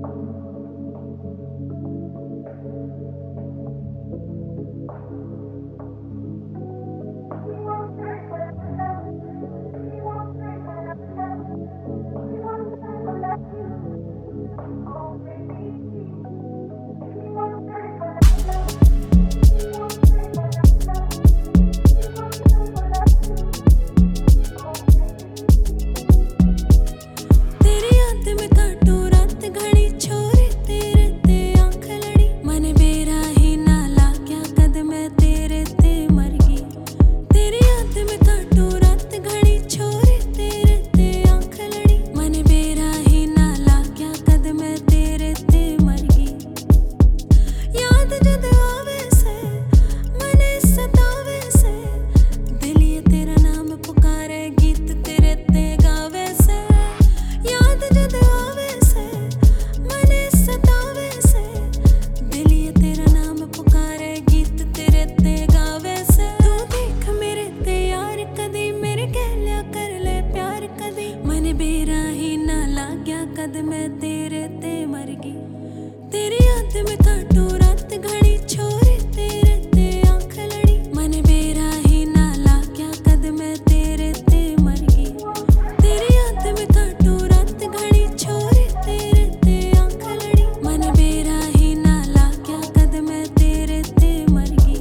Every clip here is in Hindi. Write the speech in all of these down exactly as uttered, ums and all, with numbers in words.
कद मैं तेरे ते मर गई। तेरी याद में काटू रात घड़ी छोरी तेरे ते आंख लड़ी। मन बेरा ही ना लाग्या कद मैं तेरे ते मर गई। तेरी याद में काटू रात घड़ी छोरी तेरे ते आंख लड़ी। मन बेरा ही ना लाग्या कद मैं तेरे ते मर गई।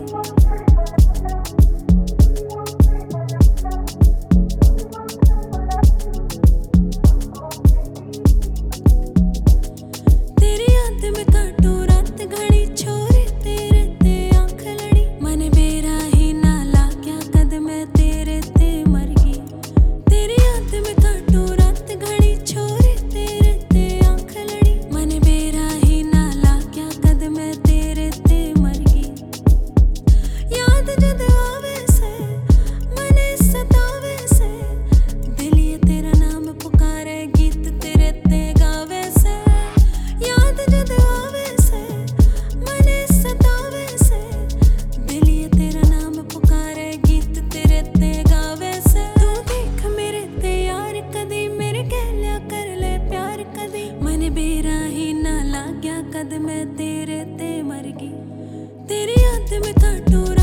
में काटू रात घड़ी छोरी तेरे ते आंख लड़ी। मन बेरा ही ना लाग्या कद मैं तेरे ते मर गई। तेरी याद में काटू रात घड़ी छोरी तेरे ते आंख लड़ी। मन बेरा ही ना लाग्या कद मैं तेरे ते मर गई। याद जद आवे से मने सतावे से। दिल ये तेरा नाम पुकारे गीत तेरे ते गावे से। याद जद आवे से मने सतावे से। दिल ये तेरा नाम पुकारे गीत तेरे ते गावे से। तू देख मेरे ते यार कदी मेरे गैलिया कर ले प्यार कदी। मन बेरा ही ना लाग्या कद मैं तेरे ते मर गई। तेरी याद में काटू